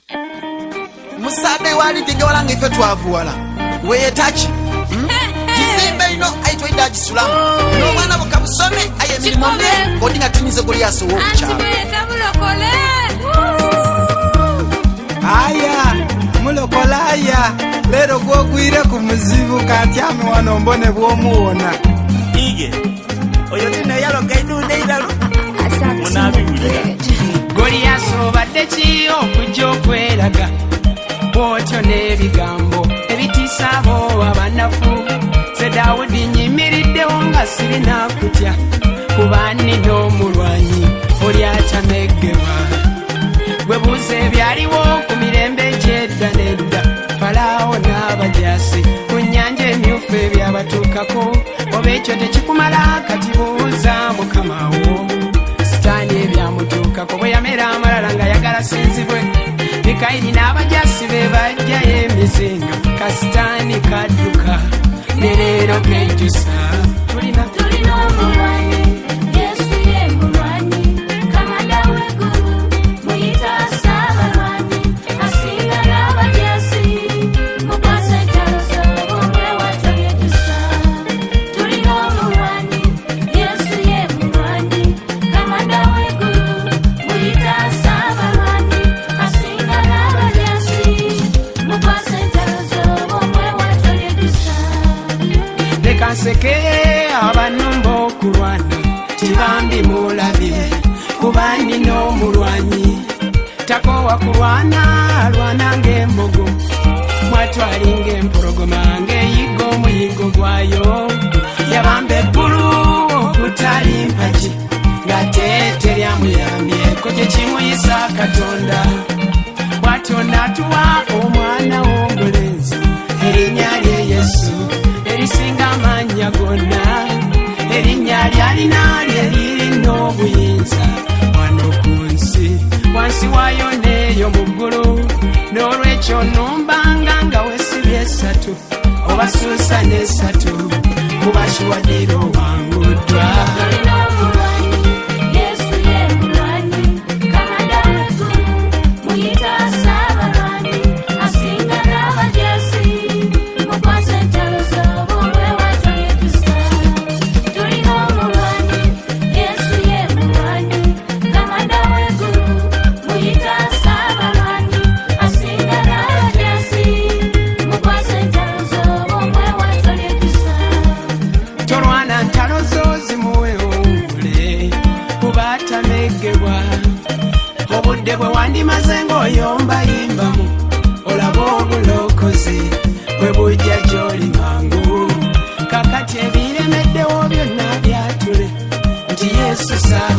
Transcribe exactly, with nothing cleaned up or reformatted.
Musabe wali digawala ngefe twavuwala. Weye tachi. Jizimbe ino aitwa idaji sulamu. No mwana mukabusome aye milimone. Kodinga tunize goli yaso woku chaba. Aya, mulokola aya. Lero kwa kuire kumuzivu katiame wanombone bwomuona. Ige. Oyo tina yalo kaidu neidalo. Munabi wile. Goli yaso batechi okujo kweraga. Bwotyo n'ebigambo ebitisabo abanafu se Dawudi nyimiriddewo nga sirina kutya kuba nnina omulwanyi oli atameggebwa gwe buuza ebyaliwo ku mirembe gy'edda n'edda Falaawo n'abajasi ku nnyanja emyufu ebyabatuukako oba ekyo tekikumala kati buuza Mukamawo Sitaani ebyamutuukako bwe yamera amalala nga yagala sinzibwe Mikaili n'abajasi be bajja emizinga kasitaani kadduka ne leero kejjusa tulina tulina omulwanyi Yesu ye mulwanyi Kamanda w'eggulu muyita Saabalwanyi asinga n'abajasi mukwase entalo z'abo mwewata byejjusa tulina omulwanyi Yesu ye mulwanyi Kamanda w'eggulu muyita Saabalwanyi asinga n'abajasi mukwase entalo z'abo mwewata byejjusa leka nseke abanumba okulwana tibambi mulabye kuba nnina omulwanyi takoowa kulwana alwana ng'embogo mwatwali ng'empologoma ng'eyigga omuyiggo gwayo yabamba eggulu okutali mpagi ng'ate teryamuyambyeko gye kimuyisa Katonda bw'atyo n'atuwa omwana w'omulenzi erinnya lye Yesu erisinga amannya gonna erinnya ly'alina lye lirina obuyinza wano ku nsi wansi waayo n'eyo mu ggulu n'olwekyo nnumbanga nga weesibye esatu obasuusa n'esatu kubashiwadira owanguddwa tulina omulwanyi Yesu ye mulwanyi Kamanda w'eggulu muyita Saabalwanyi asinga n'abajasi mukwase entalo z'abo mwewata byejjusa tulina omulwanyi Yesu ye mulwanyi Kamanda w'eggulu muyita Saabalwanyi asinga n'abajasi mukwase entalo z'abo mwewata byejjusa tolwana ntalo zo zimuwewuule kuba atameggebwa obudde bwe wandimaze ng'oyombayimbamu olaba obulokozi bwe bujja gy'oli mangu kakati ebiremeddewo byonna byatule nti Yesu sa